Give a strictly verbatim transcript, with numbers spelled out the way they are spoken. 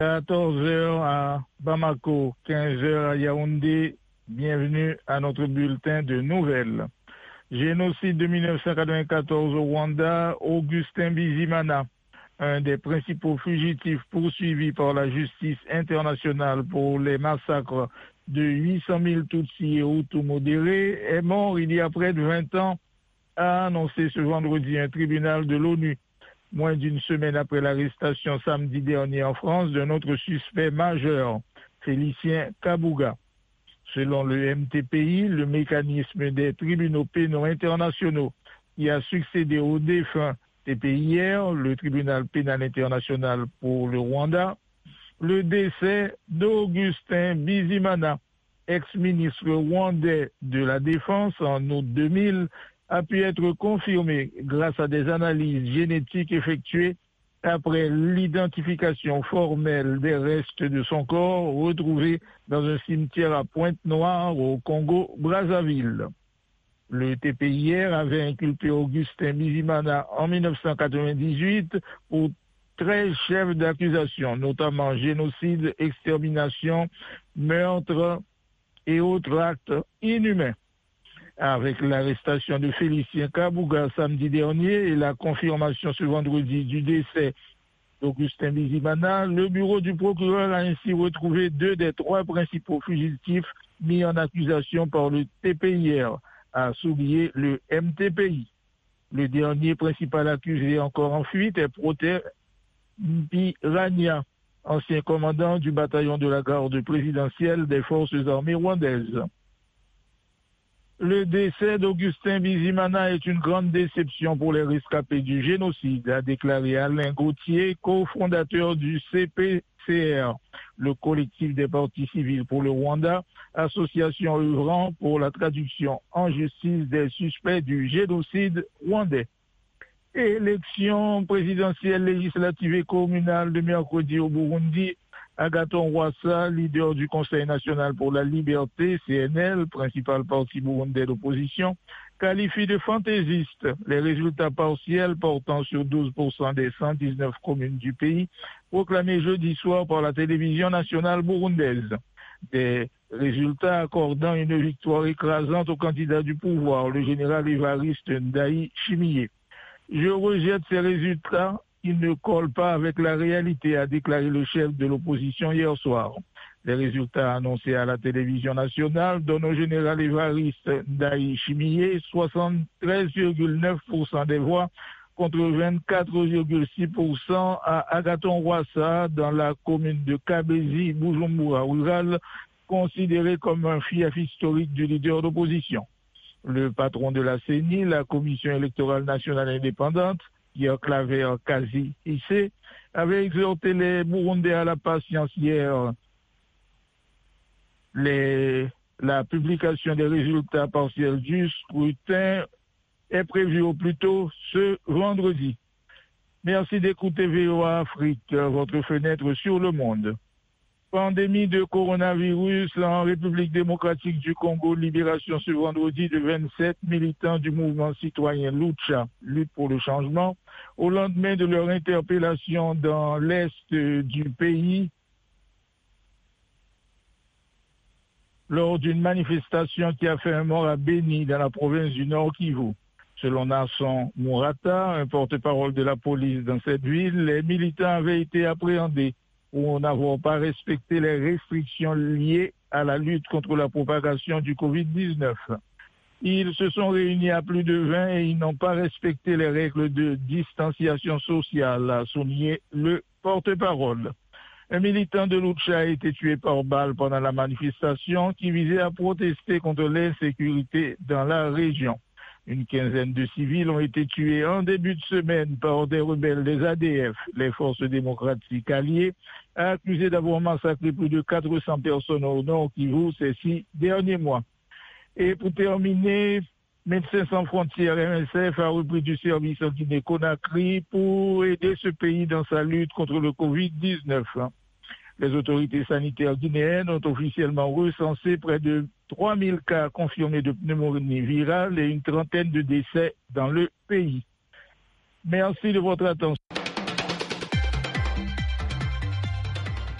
quatorze heures à Bamako, quinze heures à Yaoundé. Bienvenue à notre bulletin de nouvelles. Génocide de mille neuf cent quatre-vingt-quatorze au Rwanda, Augustin Bizimana, un des principaux fugitifs poursuivis par la justice internationale pour les massacres de huit cent mille Tutsis et Hutus modérés, est mort il y a près de vingt ans, a annoncé ce vendredi un tribunal de l'ONU. Moins d'une semaine après l'arrestation samedi dernier en France d'un autre suspect majeur, Félicien Kabuga. Selon le M T P I, le mécanisme des tribunaux pénaux internationaux qui a succédé au défunt T P I R, le tribunal pénal international pour le Rwanda, le décès d'Augustin Bizimana, ex-ministre rwandais de la Défense en août deux mille, a pu être confirmé grâce à des analyses génétiques effectuées après l'identification formelle des restes de son corps retrouvés dans un cimetière à Pointe-Noire au Congo-Brazzaville. Le T P I R avait inculpé Augustin Bizimana en mille neuf cent quatre-vingt-dix-huit pour treize chefs d'accusation, notamment génocide, extermination, meurtre et autres actes inhumains. Avec l'arrestation de Félicien Kabuga samedi dernier et la confirmation ce vendredi du décès d'Augustin Bizimana, le bureau du procureur a ainsi retrouvé deux des trois principaux fugitifs mis en accusation par le T P I R, a souligné le M T P I. Le dernier principal accusé encore en fuite est Protais Mpiranya, ancien commandant du bataillon de la garde présidentielle des forces armées rwandaises. Le décès d'Augustin Bizimana est une grande déception pour les rescapés du génocide, a déclaré Alain Gauthier, cofondateur du C P C R, le collectif des partis civils pour le Rwanda, association œuvrant pour la traduction en justice des suspects du génocide rwandais. Élection présidentielle, législative et communale de mercredi au Burundi. Agathon Rwasa, leader du Conseil national pour la liberté, C N L, principal parti burundais d'opposition, qualifie de fantaisistes les résultats partiels portant sur douze pour cent des cent dix-neuf communes du pays, proclamés jeudi soir par la télévision nationale burundaise. Des résultats accordant une victoire écrasante au candidat du pouvoir, le général Évariste Ndayishimiye. Je rejette ces résultats. Il ne colle pas avec la réalité, a déclaré le chef de l'opposition hier soir. Les résultats annoncés à la télévision nationale donnent au général Évariste Ndayishimiye soixante-treize virgule neuf pour cent des voix contre vingt-quatre virgule six pour cent à Agathon Rwasa dans la commune de Kabezi, Bujumbura rural, considéré comme un fief historique du leader d'opposition. Le patron de la C E N I, la Commission électorale nationale indépendante, Pierre Claver Kazi Issé, avait exhorté les Burundais à la patience hier. Les, la publication des résultats partiels du scrutin est prévue au plus tôt ce vendredi. Merci d'écouter V O A Afrique, votre fenêtre sur le monde. Pandémie de coronavirus en République démocratique du Congo, libération ce vendredi de vingt-sept militants du mouvement citoyen Lucha, lutte pour le changement, au lendemain de leur interpellation dans l'est du pays lors d'une manifestation qui a fait un mort à Beni dans la province du Nord Kivu. Selon Nasson Mourata, un porte-parole de la police dans cette ville, les militants avaient été appréhendés pour n'avoir pas respecté les restrictions liées à la lutte contre la propagation du covid dix-neuf. Ils se sont réunis à plus de vingt et ils n'ont pas respecté les règles de distanciation sociale, a souligné le porte-parole. Un militant de Lucha a été tué par balle pendant la manifestation qui visait à protester contre l'insécurité dans la région. Une quinzaine de civils ont été tués en début de semaine par des rebelles des A D F, les forces démocratiques alliées, accusés d'avoir massacré plus de quatre cents personnes au Nord Kivu ces six derniers mois. Et pour terminer, Médecins sans frontières M S F a repris du service en Guinée-Conakry pour aider ce pays dans sa lutte contre le covid dix-neuf. Les autorités sanitaires guinéennes ont officiellement recensé près de trois mille cas confirmés de pneumonie virale et une trentaine de décès dans le pays. Merci de votre attention.